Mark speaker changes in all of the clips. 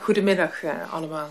Speaker 1: Goedemiddag allemaal.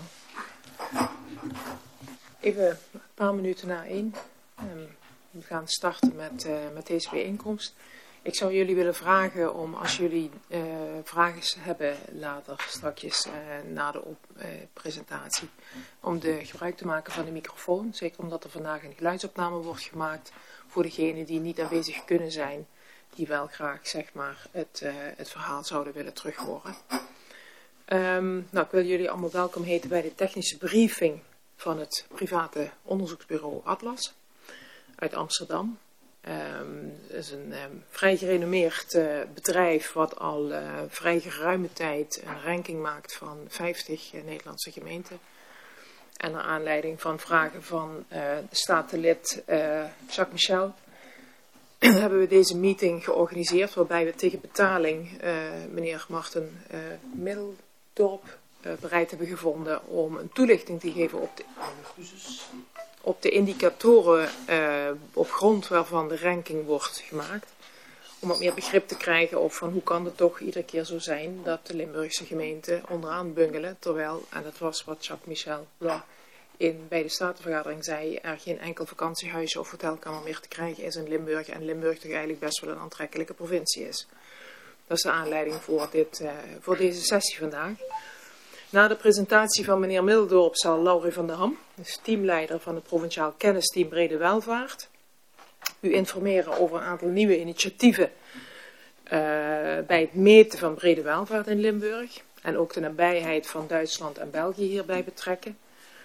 Speaker 1: Even een paar minuten na 1. We gaan starten met deze bijeenkomst. Ik zou jullie willen vragen om, als jullie vragen hebben later, strakjes na de presentatie, om gebruik te maken van de microfoon. Zeker omdat er vandaag een geluidsopname wordt gemaakt voor degenen die niet aanwezig kunnen zijn, die wel graag zeg maar, het verhaal zouden willen terughoren. Ik wil jullie allemaal welkom heten bij de technische briefing van het private onderzoeksbureau Atlas uit Amsterdam. Het is een vrij gerenommeerd bedrijf wat al vrij geruime tijd een ranking maakt van 50 Nederlandse gemeenten. En naar aanleiding van vragen van statenlid Jacques Michel hebben we deze meeting georganiseerd waarbij we tegen betaling meneer Marten Middeldorp bereid hebben gevonden om een toelichting te geven op de indicatoren op grond waarvan de ranking wordt gemaakt. Om wat meer begrip te krijgen of van hoe kan het toch iedere keer zo zijn dat de Limburgse gemeenten onderaan bungelen. Terwijl, en dat was wat Jacques Michel bij de Statenvergadering zei, er geen enkel vakantiehuis of hotelkamer meer te krijgen is in Limburg. En Limburg toch eigenlijk best wel een aantrekkelijke provincie is. Dat is de aanleiding voor deze sessie vandaag. Na de presentatie van meneer Middeldorp zal Laurie van der Ham, dus teamleider van het Provinciaal Kennisteam Brede Welvaart, u informeren over een aantal nieuwe initiatieven bij het meten van brede welvaart in Limburg. En ook de nabijheid van Duitsland en België hierbij betrekken.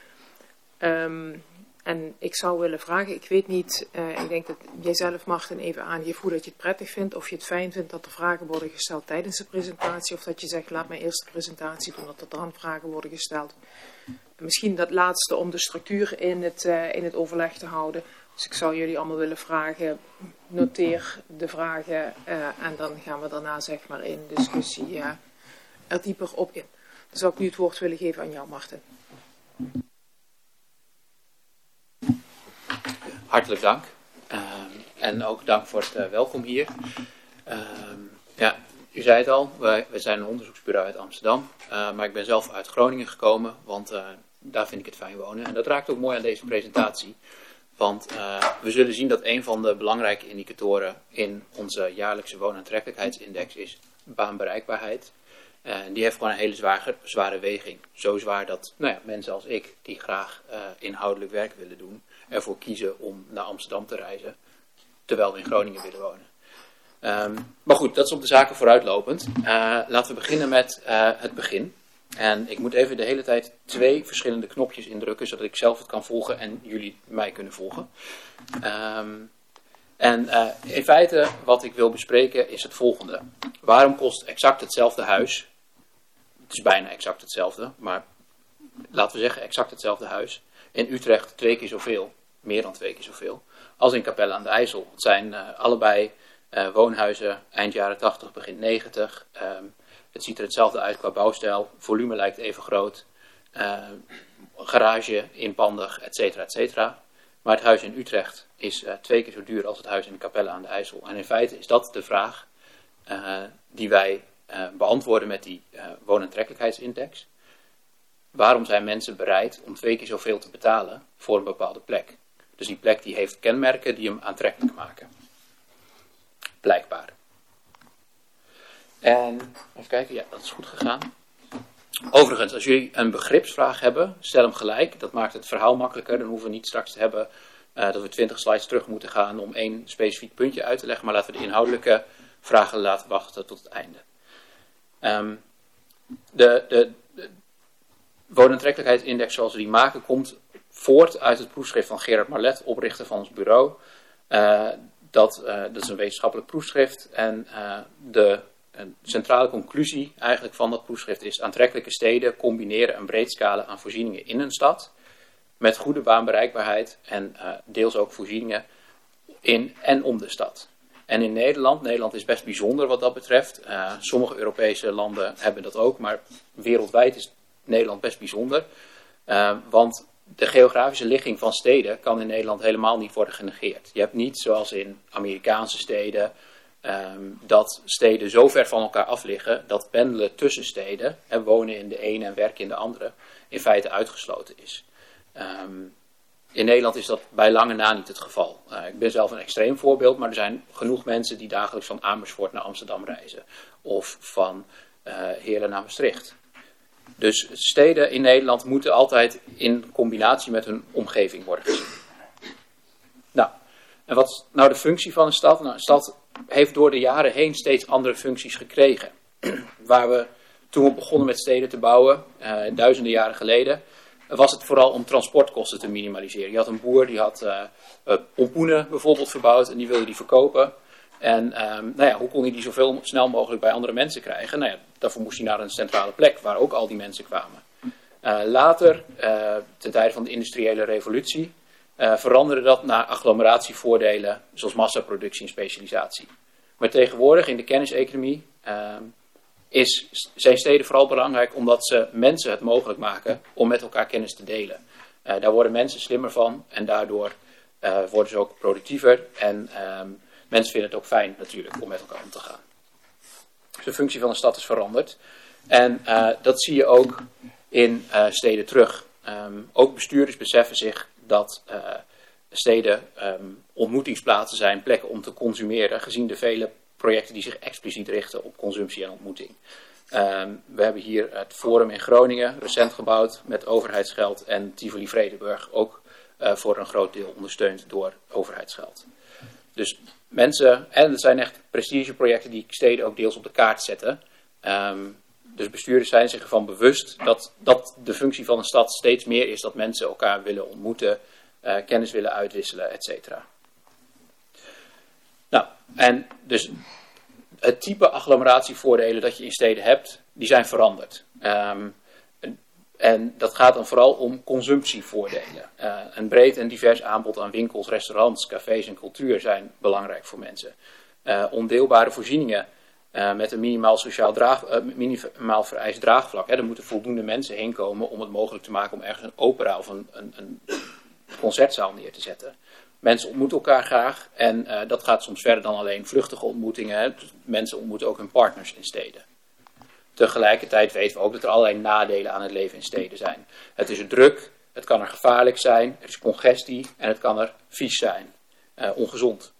Speaker 1: En ik zou willen vragen, ik weet niet, ik denk dat jij zelf Martin even aangeeft hoe dat je het prettig vindt. Of je het fijn vindt dat er vragen worden gesteld tijdens de presentatie. Of dat je zegt, laat mij eerst de presentatie doen, dat er dan vragen worden gesteld. Misschien dat laatste om de structuur in het overleg te houden. Dus ik zou jullie allemaal willen vragen, noteer de vragen en dan gaan we daarna zeg maar in discussie er dieper op in. Dan zou ik nu het woord willen geven aan jou, Martin.
Speaker 2: Hartelijk dank. En ook dank voor het welkom hier. U zei het al, wij zijn een onderzoeksbureau uit Amsterdam. Maar ik ben zelf uit Groningen gekomen, want daar vind ik het fijn wonen. En dat raakt ook mooi aan deze presentatie. Want we zullen zien dat een van de belangrijke indicatoren in onze jaarlijkse woonaantrekkelijkheidsindex is baanbereikbaarheid. En die heeft gewoon een hele zware weging. Zo zwaar dat mensen als ik, die graag inhoudelijk werk willen doen, ervoor kiezen om naar Amsterdam te reizen, terwijl we in Groningen willen wonen. Maar goed, dat is op de zaken vooruitlopend. Laten we beginnen met het begin. En ik moet even de hele tijd 2 verschillende knopjes indrukken, zodat ik zelf het kan volgen en jullie mij kunnen volgen. In feite, wat ik wil bespreken is het volgende. Waarom kost exact hetzelfde huis, het is bijna exact hetzelfde, maar laten we zeggen exact hetzelfde huis, in Utrecht 2 keer zoveel, meer dan 2 keer zoveel, als in Capelle aan de IJssel. Het zijn allebei woonhuizen eind jaren 80, begin 90. Het ziet er hetzelfde uit qua bouwstijl, volume lijkt even groot, garage inpandig, et cetera. Maar het huis in Utrecht is 2 keer zo duur als het huis in Capelle aan de IJssel. En in feite is dat de vraag die wij beantwoorden met die woonaantrekkelijkheidsindex. Waarom zijn mensen bereid om 2 keer zoveel te betalen voor een bepaalde plek? Dus die plek die heeft kenmerken die hem aantrekkelijk maken. Blijkbaar. En even kijken, ja, dat is goed gegaan. Overigens, als jullie een begripsvraag hebben, stel hem gelijk. Dat maakt het verhaal makkelijker. Dan hoeven we niet straks te hebben dat we 20 slides terug moeten gaan om 1 specifiek puntje uit te leggen. Maar laten we de inhoudelijke vragen laten wachten tot het einde. De woonaantrekkelijkheidsindex zoals we die maken komt voort uit het proefschrift van Gerard Marlet, oprichter van ons bureau. Dat is een wetenschappelijk proefschrift en de centrale conclusie eigenlijk van dat proefschrift is: aantrekkelijke steden combineren een breed scala aan voorzieningen in een stad met goede baanbereikbaarheid en deels ook voorzieningen in en om de stad. En in Nederland is best bijzonder wat dat betreft. Sommige Europese landen hebben dat ook, maar wereldwijd is Nederland best bijzonder. Want de geografische ligging van steden kan in Nederland helemaal niet worden genegeerd. Je hebt niet zoals in Amerikaanse steden dat steden zo ver van elkaar af liggen dat pendelen tussen steden en wonen in de ene en werken in de andere in feite uitgesloten is. In Nederland is dat bij lange na niet het geval. Ik ben zelf een extreem voorbeeld, maar er zijn genoeg mensen die dagelijks van Amersfoort naar Amsterdam reizen. Of van Heerlen naar Maastricht. Dus steden in Nederland moeten altijd in combinatie met hun omgeving worden gezien. Nou, en wat is nou de functie van een stad? Nou, een stad heeft door de jaren heen steeds andere functies gekregen. Waar we toen we begonnen met steden te bouwen, duizenden jaren geleden, was het vooral om transportkosten te minimaliseren. Je had een boer die had pompoenen bijvoorbeeld verbouwd en die wilde die verkopen. En hoe kon hij die zoveel snel mogelijk bij andere mensen krijgen? Nou ja, daarvoor moest hij naar een centrale plek waar ook al die mensen kwamen. Later, ten tijde van de industriële revolutie, veranderde dat naar agglomeratievoordelen zoals massaproductie en specialisatie. Maar tegenwoordig in de kenniseconomie zijn steden vooral belangrijk omdat ze mensen het mogelijk maken om met elkaar kennis te delen. Daar worden mensen slimmer van en daardoor worden ze ook productiever en mensen vinden het ook fijn natuurlijk om met elkaar om te gaan. Dus de functie van een stad is veranderd. En dat zie je ook in steden terug. Ook bestuurders beseffen zich dat steden ontmoetingsplaatsen zijn, plekken om te consumeren, gezien de vele projecten die zich expliciet richten op consumptie en ontmoeting. We hebben hier het Forum in Groningen, recent gebouwd met overheidsgeld, en Tivoli Vredenburg ook voor een groot deel ondersteund door overheidsgeld. Dus mensen, en het zijn echt prestigeprojecten die steden ook deels op de kaart zetten. Dus bestuurders zijn zich ervan bewust dat de functie van een stad steeds meer is dat mensen elkaar willen ontmoeten, kennis willen uitwisselen, et cetera. Nou, en dus het type agglomeratievoordelen dat je in steden hebt, die zijn veranderd. En dat gaat dan vooral om consumptievoordelen. Een breed en divers aanbod aan winkels, restaurants, cafés en cultuur zijn belangrijk voor mensen. Ondeelbare voorzieningen met een minimaal vereist draagvlak. Er moeten voldoende mensen heen komen om het mogelijk te maken om ergens een opera of een concertzaal neer te zetten. Mensen ontmoeten elkaar graag en dat gaat soms verder dan alleen vluchtige ontmoetingen. Mensen ontmoeten ook hun partners in steden. Tegelijkertijd weten we ook dat er allerlei nadelen aan het leven in steden zijn. Het is er druk, het kan er gevaarlijk zijn, er is congestie en het kan er vies zijn, ongezond.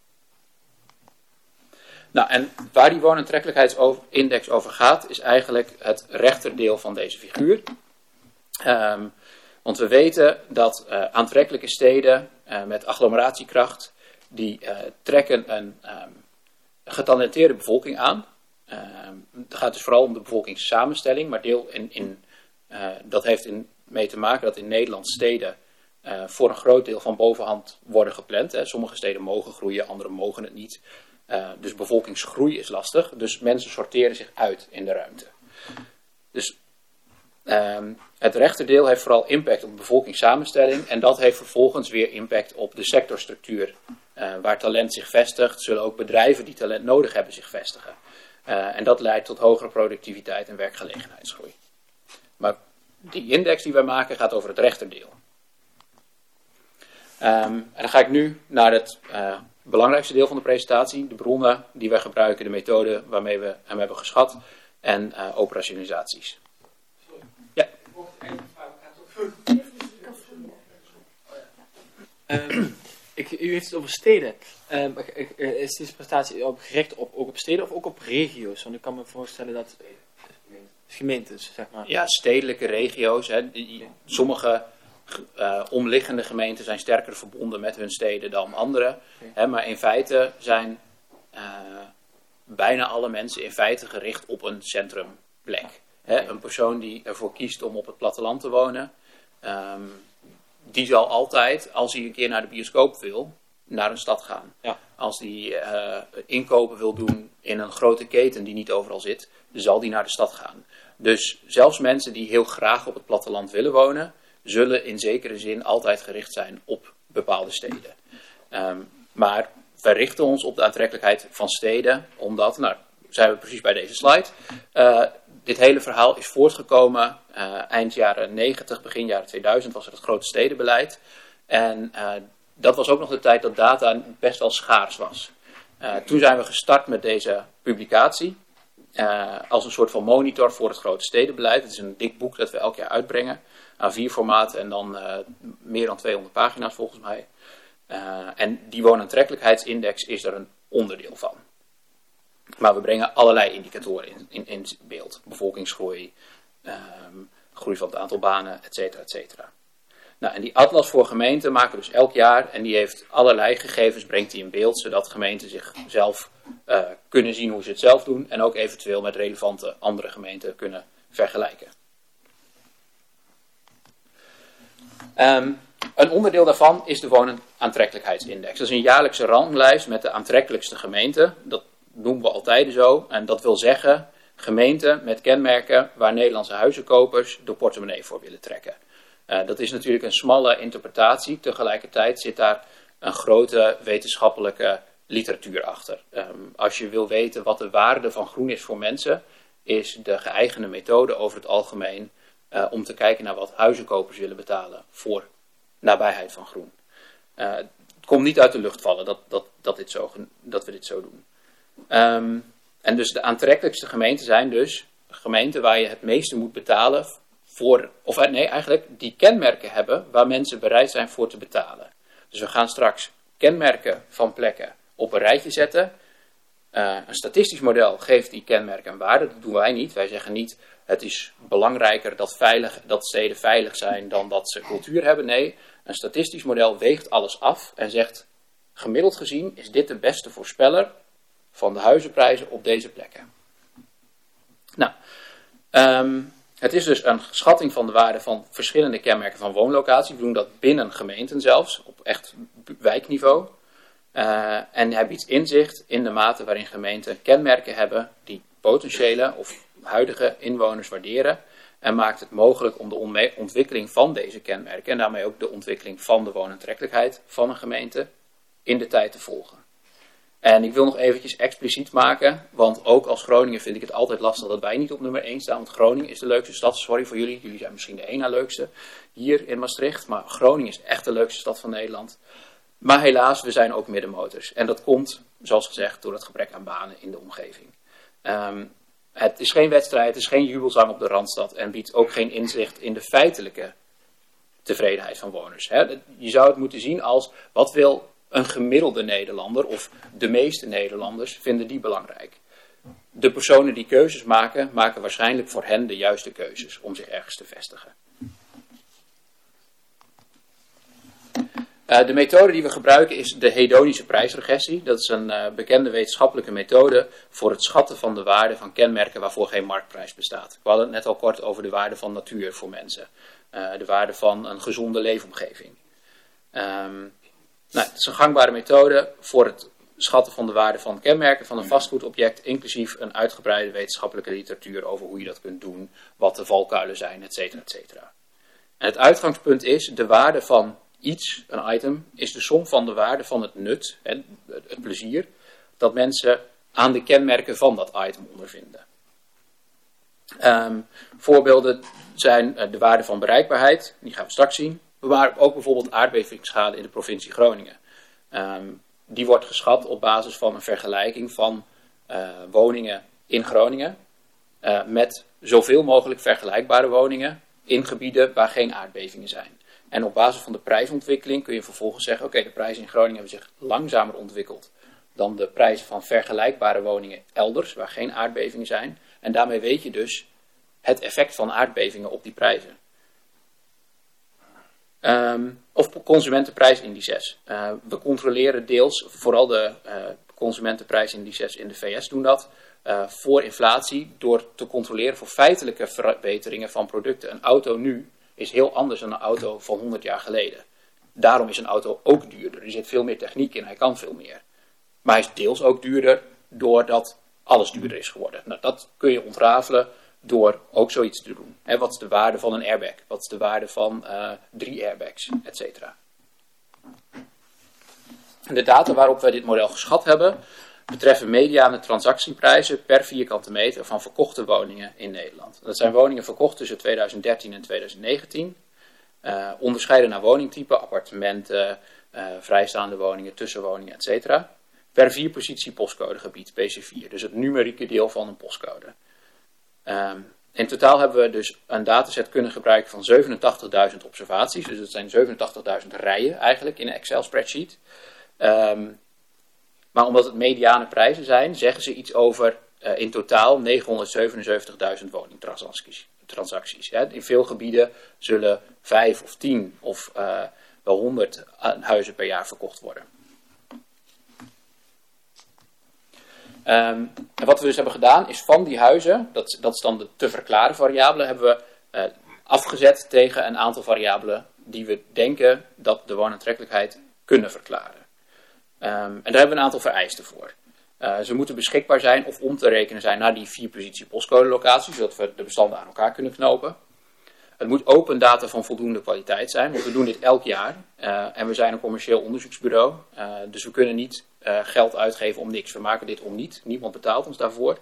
Speaker 2: Nou, en waar die woonaantrekkelijkheidsindex over gaat, is eigenlijk het rechterdeel van deze figuur. Want we weten dat aantrekkelijke steden met agglomeratiekracht, die trekken een getalenteerde bevolking aan. Het gaat dus vooral om de bevolkingssamenstelling, maar dat heeft mee te maken dat in Nederland steden voor een groot deel van bovenhand worden gepland. Sommige steden mogen groeien, andere mogen het niet. Dus bevolkingsgroei is lastig, dus mensen sorteren zich uit in de ruimte. Dus het rechterdeel heeft vooral impact op de bevolkingssamenstelling en dat heeft vervolgens weer impact op de sectorstructuur. Waar talent zich vestigt, zullen ook bedrijven die talent nodig hebben zich vestigen. En dat leidt tot hogere productiviteit en werkgelegenheidsgroei. Maar die index die wij maken gaat over het rechterdeel. En dan ga ik nu naar het belangrijkste deel van de presentatie. De bronnen die wij gebruiken, de methode waarmee we hem hebben geschat en operationalisaties. Ja.
Speaker 3: U heeft het over steden. Is deze presentatie gericht ook op steden of ook op regio's? Want ik kan me voorstellen dat gemeentes, zeg maar.
Speaker 2: Ja, stedelijke regio's. Sommige omliggende gemeenten zijn sterker verbonden met hun steden dan andere. Maar in feite zijn bijna alle mensen in feite gericht op een centrumplek. Een persoon die ervoor kiest om op het platteland te wonen, die zal altijd, als hij een keer naar de bioscoop wil, naar een stad gaan. Ja. Als hij inkopen wil doen in een grote keten die niet overal zit, zal die naar de stad gaan. Dus zelfs mensen die heel graag op het platteland willen wonen, zullen in zekere zin altijd gericht zijn op bepaalde steden. Maar wij richten ons op de aantrekkelijkheid van steden, omdat, zijn we precies bij deze slide. Dit hele verhaal is voortgekomen eind jaren 90, begin jaren 2000 was er het grote stedenbeleid. En dat was ook nog de tijd dat data best wel schaars was. Toen zijn we gestart met deze publicatie als een soort van monitor voor het grote stedenbeleid. Het is een dik boek dat we elk jaar uitbrengen, A4-formaat en dan meer dan 200 pagina's volgens mij. En die woonaantrekkelijkheidsindex is er een onderdeel van. Maar we brengen allerlei indicatoren in beeld. Bevolkingsgroei, groei van het aantal banen, et cetera, et cetera. Nou, en die atlas voor gemeenten maken we dus elk jaar. En die heeft allerlei gegevens, brengt die in beeld. Zodat gemeenten zichzelf kunnen zien hoe ze het zelf doen. En ook eventueel met relevante andere gemeenten kunnen vergelijken. Een onderdeel daarvan is de woonaantrekkelijkheidsindex. Dat is een jaarlijkse ranglijst met de aantrekkelijkste gemeenten. Dat noemen we altijd zo. En dat wil zeggen gemeenten met kenmerken waar Nederlandse huizenkopers de portemonnee voor willen trekken. Dat is natuurlijk een smalle interpretatie. Tegelijkertijd zit daar een grote wetenschappelijke literatuur achter. Als je wil weten wat de waarde van groen is voor mensen, is de geëigende methode over het algemeen om te kijken naar wat huizenkopers willen betalen voor nabijheid van groen. Het komt niet uit de lucht vallen dat we dit zo doen. En dus de aantrekkelijkste gemeenten zijn dus gemeenten waar je het meeste moet betalen voor, of nee, eigenlijk die kenmerken hebben waar mensen bereid zijn voor te betalen. Dus we gaan straks kenmerken van plekken op een rijtje zetten. Een statistisch model geeft die kenmerken een waarde. Dat doen wij niet. Wij zeggen niet, het is belangrijker dat steden veilig zijn dan dat ze cultuur hebben. Nee, een statistisch model weegt alles af en zegt, gemiddeld gezien is dit de beste voorspeller van de huizenprijzen op deze plekken. Nou, het is dus een schatting van de waarde van verschillende kenmerken van woonlocatie. We doen dat binnen gemeenten zelfs, op echt wijkniveau. En hij biedt inzicht in de mate waarin gemeenten kenmerken hebben die potentiële of huidige inwoners waarderen. En maakt het mogelijk om de ontwikkeling van deze kenmerken en daarmee ook de ontwikkeling van de woonaantrekkelijkheid van een gemeente in de tijd te volgen. En ik wil nog eventjes expliciet maken, want ook als Groningen vind ik het altijd lastig dat wij niet op nummer 1 staan. Want Groningen is de leukste stad, sorry voor jullie, jullie zijn misschien de één na leukste hier in Maastricht. Maar Groningen is echt de leukste stad van Nederland. Maar helaas, we zijn ook middenmotors. En dat komt, zoals gezegd, door het gebrek aan banen in de omgeving. Het is geen wedstrijd, het is geen jubelzang op de Randstad en biedt ook geen inzicht in de feitelijke tevredenheid van woners. Je zou het moeten zien als, wat wil een gemiddelde Nederlander of de meeste Nederlanders vinden die belangrijk. De personen die keuzes maken, maken waarschijnlijk voor hen de juiste keuzes om zich ergens te vestigen. De methode die we gebruiken is de hedonische prijsregressie. Dat is een bekende wetenschappelijke methode voor het schatten van de waarde van kenmerken waarvoor geen marktprijs bestaat. We hadden het net al kort over de waarde van natuur voor mensen. De waarde van een gezonde leefomgeving. Het is een gangbare methode voor het schatten van de waarde van kenmerken van een vastgoedobject, inclusief een uitgebreide wetenschappelijke literatuur over hoe je dat kunt doen, wat de valkuilen zijn, et cetera, et cetera. En het uitgangspunt is, de waarde van iets, een item, is de som van de waarde van het nut, het plezier, dat mensen aan de kenmerken van dat item ondervinden. Voorbeelden zijn de waarde van bereikbaarheid, die gaan we straks zien. Maar ook bijvoorbeeld aardbevingsschade in de provincie Groningen. Die wordt geschat op basis van een vergelijking van woningen in Groningen met zoveel mogelijk vergelijkbare woningen in gebieden waar geen aardbevingen zijn. En op basis van de prijsontwikkeling kun je vervolgens zeggen, oké, de prijzen in Groningen hebben zich langzamer ontwikkeld dan de prijzen van vergelijkbare woningen elders waar geen aardbevingen zijn. En daarmee weet je dus het effect van aardbevingen op die prijzen. Of consumentenprijsindices. We controleren deels, vooral de consumentenprijsindices in de VS doen dat, voor inflatie door te controleren voor feitelijke verbeteringen van producten. Een auto nu is heel anders dan een auto van 100 jaar geleden. Daarom is een auto ook duurder. Er zit veel meer techniek in, hij kan veel meer. Maar hij is deels ook duurder doordat alles duurder is geworden. Nou, dat kun je ontrafelen door ook zoiets te doen. Wat is de waarde van een airbag? Wat is de waarde van 3 airbags? Etcetera. De data waarop wij dit model geschat hebben betreffen mediane transactieprijzen per vierkante meter van verkochte woningen in Nederland. Dat zijn woningen verkocht tussen 2013 en 2019. Onderscheiden naar woningtype, appartementen, vrijstaande woningen, tussenwoningen, etc. per 4 positie postcodegebied, PC4. Dus het numerieke deel van een postcode. In totaal hebben we dus een dataset kunnen gebruiken van 87.000 observaties. Dus dat zijn 87.000 rijen eigenlijk in een Excel spreadsheet. Maar omdat het mediane prijzen zijn, zeggen ze iets over in totaal 977.000 woningtransacties. In veel gebieden zullen 5 of 10 of wel 100 huizen per jaar verkocht worden. En wat we dus hebben gedaan is van die huizen, dat is dan de te verklaren variabele, hebben we afgezet tegen een aantal variabelen die we denken dat de woonaantrekkelijkheid kunnen verklaren. En daar hebben we een aantal vereisten voor. Ze moeten beschikbaar zijn of om te rekenen zijn naar die 4 positie postcode locaties, zodat we de bestanden aan elkaar kunnen knopen. Het moet open data van voldoende kwaliteit zijn, want we doen dit elk jaar. En we zijn een commercieel onderzoeksbureau, dus we kunnen niet geld uitgeven om niks. We maken dit om niet. Niemand betaalt ons daarvoor.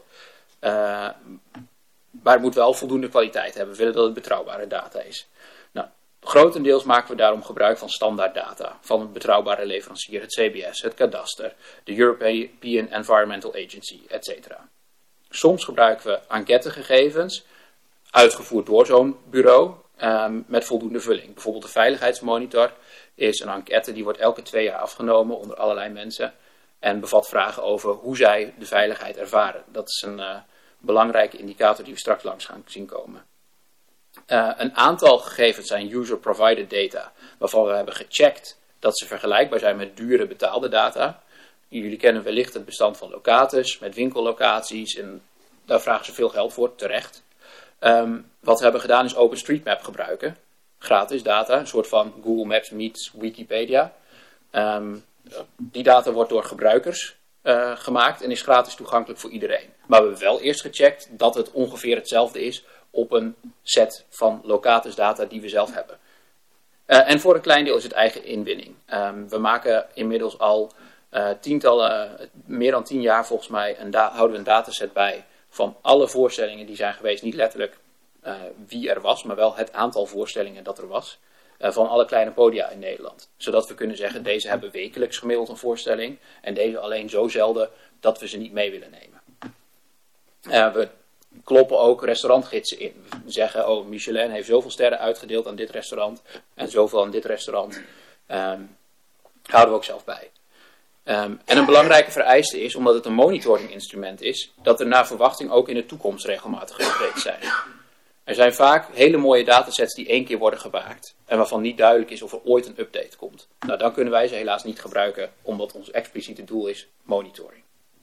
Speaker 2: Maar het moet wel voldoende kwaliteit hebben. We willen dat het betrouwbare data is. Nou, grotendeels maken we daarom gebruik van standaard data. Van een betrouwbare leverancier, het CBS, het kadaster, de European Environmental Agency, etc. Soms gebruiken we enquêtegegevens, uitgevoerd door zo'n bureau, met voldoende vulling. Bijvoorbeeld de veiligheidsmonitor is een enquête die wordt elke 2 jaar afgenomen onder allerlei mensen. En bevat vragen over hoe zij de veiligheid ervaren. Dat is een belangrijke indicator die we straks langs gaan zien komen. Een aantal gegevens zijn user-provided data, waarvan we hebben gecheckt dat ze vergelijkbaar zijn met dure betaalde data. Jullie kennen wellicht het bestand van Locatus, met winkellocaties. En daar vragen ze veel geld voor, terecht. Wat we hebben gedaan is OpenStreetMap gebruiken. Gratis data, een soort van Google Maps meets Wikipedia. Die data wordt door gebruikers gemaakt en is gratis toegankelijk voor iedereen. Maar we hebben wel eerst gecheckt dat het ongeveer hetzelfde is op een set van Locatus data die we zelf hebben. En voor een klein deel is het eigen inwinning. We maken inmiddels al meer dan 10 jaar volgens mij, houden we een dataset bij van alle voorstellingen die zijn geweest. Niet letterlijk wie er was, maar wel het aantal voorstellingen dat er was. Van alle kleine podia in Nederland. Zodat we kunnen zeggen, deze hebben wekelijks gemiddeld een voorstelling. En deze alleen zo zelden dat we ze niet mee willen nemen. We kloppen ook restaurantgidsen in. We zeggen, oh, Michelin heeft zoveel sterren uitgedeeld aan dit restaurant. En zoveel aan dit restaurant. Houden we ook zelf bij. En een belangrijke vereiste is, omdat het een monitoringinstrument is, dat er naar verwachting ook in de toekomst regelmatig updates zijn. Er zijn vaak hele mooie datasets die 1 keer worden gemaakt en waarvan niet duidelijk is of er ooit een update komt. Nou, dan kunnen wij ze helaas niet gebruiken, omdat ons expliciete doel is monitoring.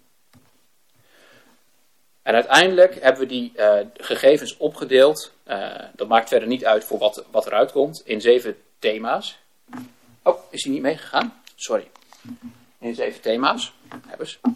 Speaker 2: En uiteindelijk hebben we die gegevens opgedeeld, dat maakt verder niet uit voor wat eruit komt, in 7 thema's. Oh, is hij niet meegegaan? Sorry. In 7 thema's. Hebben ze.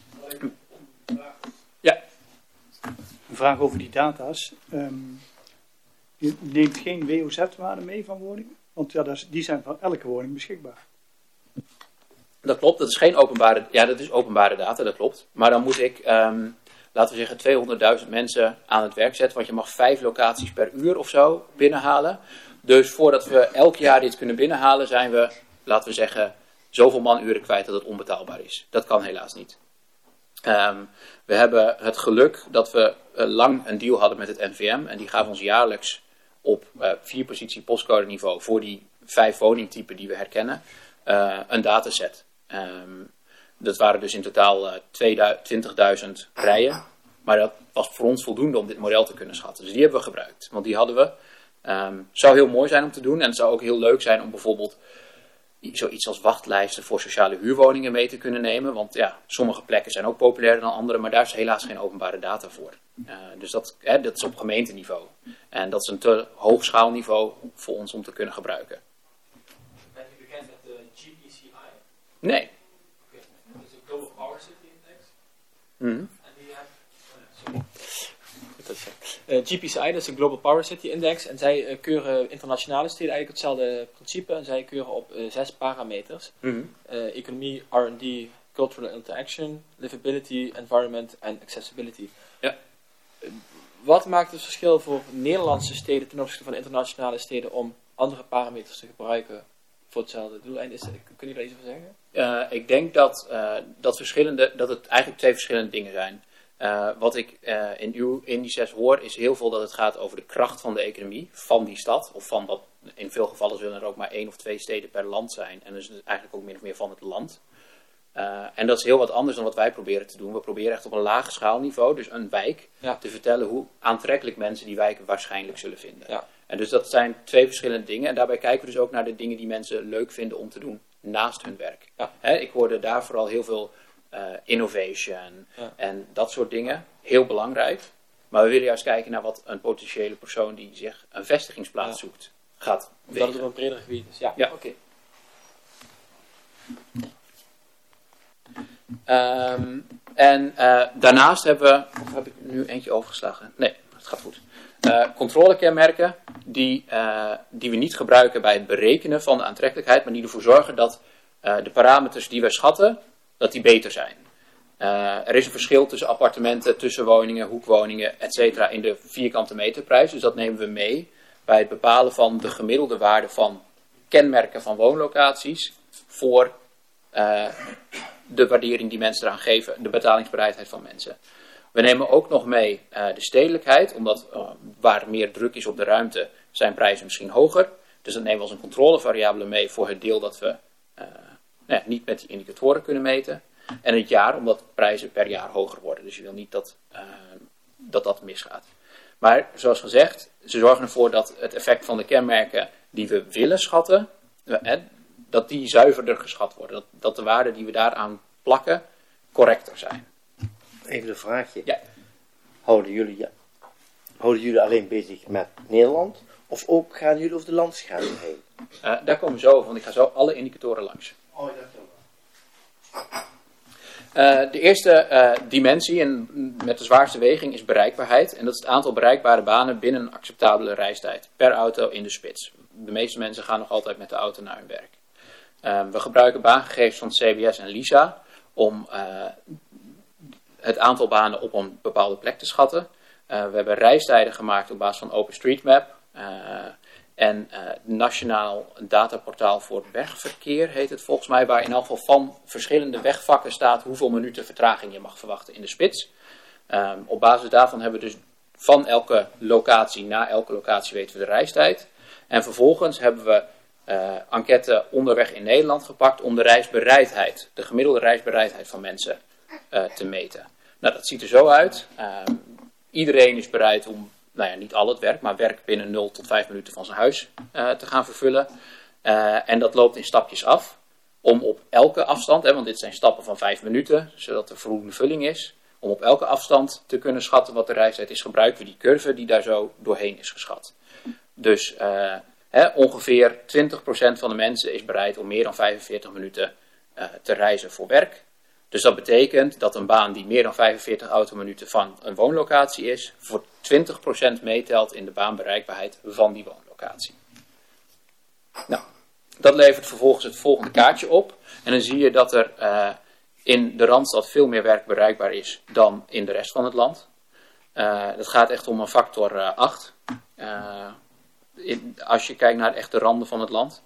Speaker 2: Ja.
Speaker 4: Een vraag over die data's. Je neemt geen WOZ-waarde mee van woningen? Want ja, die zijn van elke woning beschikbaar.
Speaker 2: Dat klopt, dat is geen openbare, ja, dat is openbare data, dat klopt. Maar dan moet ik, laten we zeggen, 200.000 mensen aan het werk zetten. Want je mag 5 locaties per uur of zo binnenhalen. Dus voordat we elk jaar dit kunnen binnenhalen, zijn we, laten we zeggen, zoveel manuren kwijt dat het onbetaalbaar is. Dat kan helaas niet. We hebben het geluk dat we lang een deal hadden met het NVM. En die gaven ons jaarlijks op 4 positie postcode niveau voor die 5 woningtypen die we herkennen, een dataset. Dat waren dus in totaal 20.000 rijen. Maar dat was voor ons voldoende om dit model te kunnen schatten. Dus die hebben we gebruikt. Want die hadden we. Zou heel mooi zijn om te doen. En het zou ook heel leuk zijn om bijvoorbeeld zoiets als wachtlijsten voor sociale huurwoningen mee te kunnen nemen. Want ja, sommige plekken zijn ook populairder dan andere, maar daar is helaas geen openbare data voor. Dus dat is op gemeenteniveau. En dat is een te hoog schaalniveau voor ons om te kunnen gebruiken.
Speaker 3: Ben je bekend met de GPCI?
Speaker 2: Nee.
Speaker 3: Dat is de Global Power City Index.
Speaker 2: Mm-hmm.
Speaker 3: En die GPCI, dat is de Global Power City Index. En zij keuren internationale steden eigenlijk hetzelfde principe. En zij keuren op 6 parameters.
Speaker 2: Mm-hmm.
Speaker 3: Economie, R&D, cultural interaction, livability, environment en accessibility.
Speaker 2: Ja.
Speaker 3: Wat maakt het verschil voor Nederlandse steden ten opzichte van internationale steden om andere parameters te gebruiken voor hetzelfde doeleinde. Kun je daar iets over zeggen?
Speaker 2: Ik denk dat het eigenlijk twee verschillende dingen zijn. Wat ik in die 6 hoor is heel veel dat het gaat over de kracht van de economie van die stad. Of van wat, in veel gevallen zullen er ook maar 1 of 2 steden per land zijn. En dus eigenlijk ook min of meer van het land. En dat is heel wat anders dan wat wij proberen te doen. We proberen echt op een laag schaalniveau, dus een wijk, te vertellen hoe aantrekkelijk mensen die wijken waarschijnlijk zullen vinden. Ja. En dus dat zijn twee verschillende dingen. En daarbij kijken we dus ook naar de dingen die mensen leuk vinden om te doen naast hun werk. Ja. Ik hoorde daar vooral heel veel innovation en dat soort dingen. Heel belangrijk. Maar we willen juist kijken naar wat een potentiële persoon die zich een vestigingsplaats zoekt gaat wegen.
Speaker 3: Dat het op een breder gebied is. Ja. Oké.
Speaker 2: Daarnaast hebben we, of heb ik nu eentje overgeslagen? Nee, het gaat goed. Controlekenmerken die we niet gebruiken bij het berekenen van de aantrekkelijkheid, maar die ervoor zorgen dat de parameters die wij schatten, dat die beter zijn. Er is een verschil tussen appartementen, tussenwoningen, hoekwoningen, etc. in de vierkante meterprijs. Dus dat nemen we mee bij het bepalen van de gemiddelde waarde van kenmerken van woonlocaties voor de waardering die mensen eraan geven, de betalingsbereidheid van mensen. We nemen ook nog mee de stedelijkheid, omdat waar meer druk is op de ruimte, zijn prijzen misschien hoger. Dus dat nemen we als een controlevariabele mee voor het deel dat we niet met die indicatoren kunnen meten. En het jaar, omdat prijzen per jaar hoger worden. Dus je wil niet dat misgaat. Maar zoals gezegd, ze zorgen ervoor dat het effect van de kenmerken die we willen schatten, dat die zuiverder geschat worden. Dat de waarden die we daaraan plakken correcter zijn.
Speaker 5: Even een vraagje.
Speaker 2: Ja.
Speaker 5: Houden jullie alleen bezig met Nederland? Of ook gaan jullie over de landsgrenzen heen?
Speaker 2: Daar komen we zo over, want ik ga zo alle indicatoren langs.
Speaker 5: Oh, dat wel.
Speaker 2: De eerste dimensie en met de zwaarste weging is bereikbaarheid. En dat is het aantal bereikbare banen binnen een acceptabele reistijd. Per auto in de spits. De meeste mensen gaan nog altijd met de auto naar hun werk. We gebruiken baangegevens van CBS en LISA om het aantal banen op een bepaalde plek te schatten. We hebben reistijden gemaakt op basis van OpenStreetMap. En Nationaal Dataportaal voor Wegverkeer heet het volgens mij, waar in elk geval van verschillende wegvakken staat hoeveel minuten vertraging je mag verwachten in de spits. Op basis daarvan hebben we dus van elke locatie naar elke locatie weten we de reistijd. En vervolgens hebben we enquête onderweg in Nederland gepakt om de reisbereidheid, de gemiddelde reisbereidheid van mensen te meten. Nou, dat ziet er zo uit. Iedereen is bereid om, niet al het werk, maar werk binnen 0 tot 5 minuten van zijn huis te gaan vervullen. En dat loopt in stapjes af. Om op elke afstand, want dit zijn stappen van 5 minuten, zodat er voldoende vulling is. Om op elke afstand te kunnen schatten wat de reistijd is, gebruiken we die curve die daar zo doorheen is geschat. Dus ongeveer 20% van de mensen is bereid om meer dan 45 minuten te reizen voor werk. Dus dat betekent dat een baan die meer dan 45 autominuten van een woonlocatie is, voor 20% meetelt in de baanbereikbaarheid van die woonlocatie. Nou, dat levert vervolgens het volgende kaartje op. En dan zie je dat er in de Randstad veel meer werk bereikbaar is dan in de rest van het land. Dat gaat echt om een factor 8. Als je kijkt naar de echte randen van het land.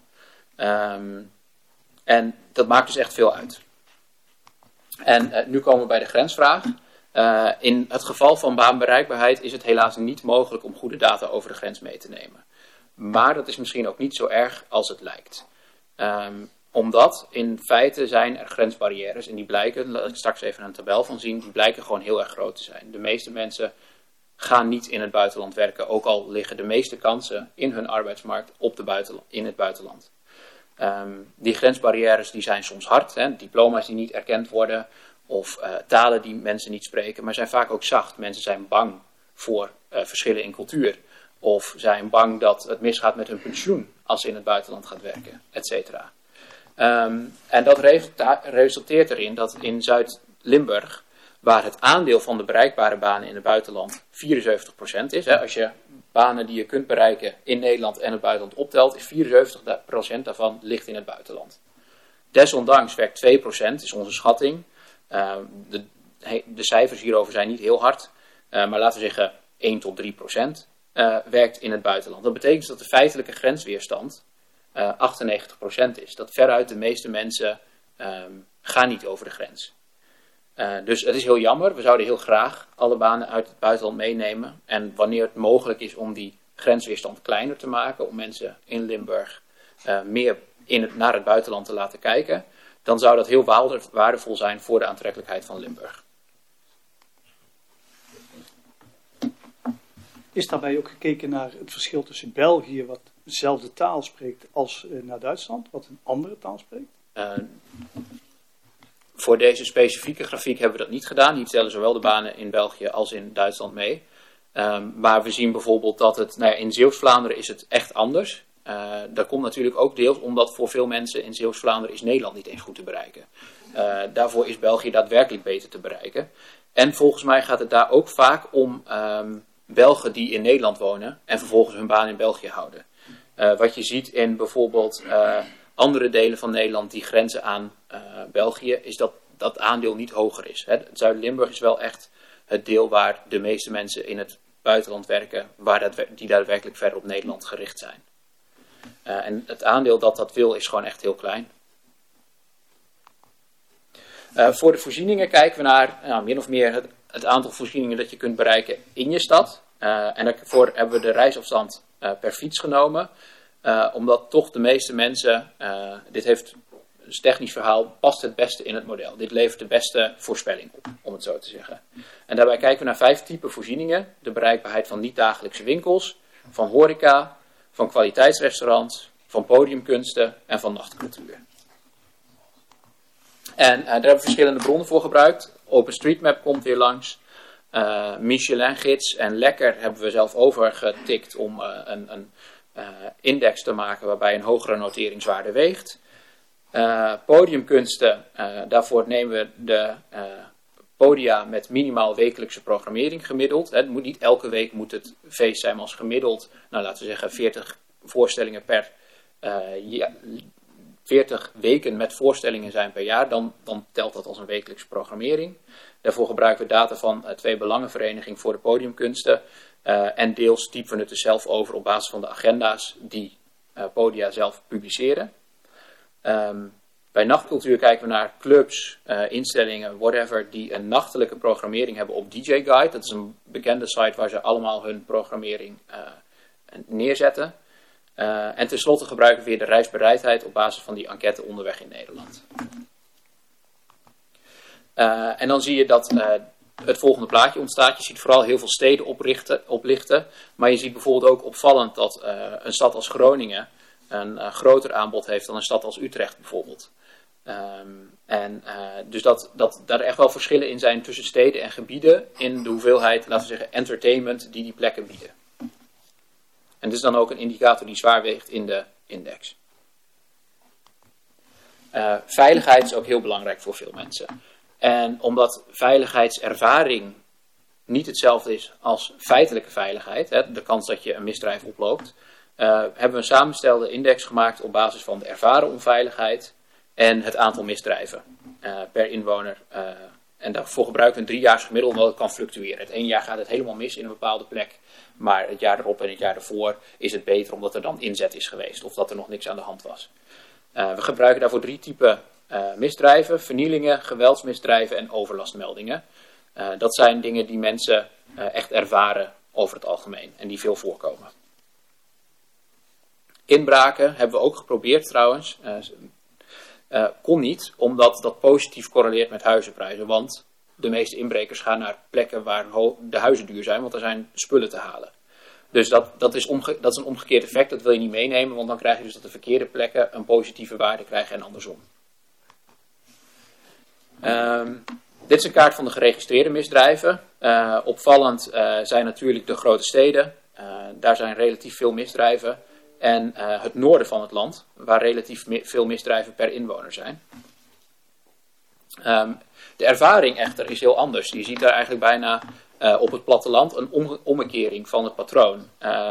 Speaker 2: En dat maakt dus echt veel uit. En nu komen we bij de grensvraag. In het geval van baanbereikbaarheid is het helaas niet mogelijk om goede data over de grens mee te nemen. Maar dat is misschien ook niet zo erg als het lijkt. Omdat in feite zijn er grensbarrières en die blijken, laat ik straks even een tabel van zien, die blijken gewoon heel erg groot te zijn. De meeste mensen gaan niet in het buitenland werken, ook al liggen de meeste kansen in hun arbeidsmarkt in het buitenland. Die grensbarrières die zijn soms hard, diploma's die niet erkend worden of talen die mensen niet spreken, maar zijn vaak ook zacht. Mensen zijn bang voor verschillen in cultuur of zijn bang dat het misgaat met hun pensioen als ze in het buitenland gaan werken, etc. En dat resulteert erin dat in Zuid-Limburg, waar het aandeel van de bereikbare banen in het buitenland 74% is, als je banen die je kunt bereiken in Nederland en het buitenland optelt, is 74% daarvan ligt in het buitenland. Desondanks werkt 2%, is onze schatting. De cijfers hierover zijn niet heel hard, maar laten we zeggen 1 tot 3% werkt in het buitenland. Dat betekent dat de feitelijke grensweerstand 98% is. Dat veruit de meeste mensen gaan niet over de grens. Dus het is heel jammer. We zouden heel graag alle banen uit het buitenland meenemen. En wanneer het mogelijk is om die grensweerstand kleiner te maken, om mensen in Limburg meer naar het buitenland te laten kijken, dan zou dat heel waardevol zijn voor de aantrekkelijkheid van Limburg.
Speaker 4: Is daarbij ook gekeken naar het verschil tussen België, wat dezelfde taal spreekt, als naar Duitsland, wat een andere taal spreekt?
Speaker 2: Voor deze specifieke grafiek hebben we dat niet gedaan. Die tellen zowel de banen in België als in Duitsland mee. Maar we zien bijvoorbeeld dat het, in Zeeuws-Vlaanderen is het echt anders. Dat komt natuurlijk ook deels omdat voor veel mensen in Zeeuws-Vlaanderen is Nederland niet eens goed te bereiken. Daarvoor is België daadwerkelijk beter te bereiken. En volgens mij gaat het daar ook vaak om Belgen die in Nederland wonen en vervolgens hun baan in België houden. Wat je ziet in bijvoorbeeld andere delen van Nederland die grenzen aan België, is dat dat aandeel niet hoger is. Zuid-Limburg is wel echt het deel waar de meeste mensen in het buitenland werken, die daadwerkelijk verder op Nederland gericht zijn. En het aandeel dat wil is gewoon echt heel klein. Voor de voorzieningen kijken we naar min of meer het aantal voorzieningen dat je kunt bereiken in je stad. En daarvoor hebben we de reisafstand per fiets genomen. Omdat toch de meeste mensen, dit heeft een technisch verhaal, past het beste in het model. Dit levert de beste voorspelling op, om het zo te zeggen. En daarbij kijken we naar 5 typen voorzieningen. De bereikbaarheid van niet-dagelijkse winkels, van horeca, van kwaliteitsrestaurants, van podiumkunsten en van nachtcultuur. En daar hebben we verschillende bronnen voor gebruikt. OpenStreetMap komt weer langs. Michelin-gids en Lekker hebben we zelf overgetikt om een index te maken waarbij een hogere noteringswaarde weegt. Podiumkunsten, daarvoor nemen we de podia met minimaal wekelijkse programmering gemiddeld. Het moet niet elke week moet het feest zijn, maar als gemiddeld, laten we zeggen 40 voorstellingen 40 weken met voorstellingen zijn per jaar, dan telt dat als een wekelijkse programmering. Daarvoor gebruiken we data van 2 belangenverenigingen voor de podiumkunsten. En deels typen we het dus zelf over op basis van de agenda's die podia zelf publiceren. Bij nachtcultuur kijken we naar clubs, instellingen, whatever, die een nachtelijke programmering hebben op DJ Guide. Dat is een bekende site waar ze allemaal hun programmering neerzetten. En tenslotte gebruiken we weer de reisbereidheid op basis van die enquête onderweg in Nederland. En dan zie je dat het volgende plaatje ontstaat. Je ziet vooral heel veel steden oplichten. Maar je ziet bijvoorbeeld ook opvallend dat een stad als Groningen een groter aanbod heeft dan een stad als Utrecht bijvoorbeeld. Dus dat daar echt wel verschillen in zijn tussen steden en gebieden in de hoeveelheid, laten we zeggen, entertainment die plekken bieden. En dit is dan ook een indicator die zwaar weegt in de index. Veiligheid is ook heel belangrijk voor veel mensen. En omdat veiligheidservaring niet hetzelfde is als feitelijke veiligheid, de kans dat je een misdrijf oploopt, hebben we een samenstelde index gemaakt op basis van de ervaren onveiligheid en het aantal misdrijven per inwoner. En daarvoor gebruiken we een 3-jaars gemiddelde, omdat het kan fluctueren. Het ene jaar gaat het helemaal mis in een bepaalde plek, maar het jaar erop en het jaar ervoor is het beter omdat er dan inzet is geweest of dat er nog niks aan de hand was. We gebruiken daarvoor 3 typen misdrijven: vernielingen, geweldsmisdrijven en overlastmeldingen. Dat zijn dingen die mensen echt ervaren over het algemeen en die veel voorkomen. Inbraken hebben we ook geprobeerd trouwens. Kon niet, omdat dat positief correleert met huizenprijzen. Want de meeste inbrekers gaan naar plekken waar de huizen duur zijn, want er zijn spullen te halen. Dus dat is een omgekeerd effect, dat wil je niet meenemen, want dan krijg je dus dat de verkeerde plekken een positieve waarde krijgen en andersom. Dit is een kaart van de geregistreerde misdrijven. Opvallend zijn natuurlijk de grote steden. Daar zijn relatief veel misdrijven. En het noorden van het land, waar relatief veel misdrijven per inwoner zijn. De ervaring echter is heel anders. Je ziet daar eigenlijk bijna op het platteland een omkering van het patroon.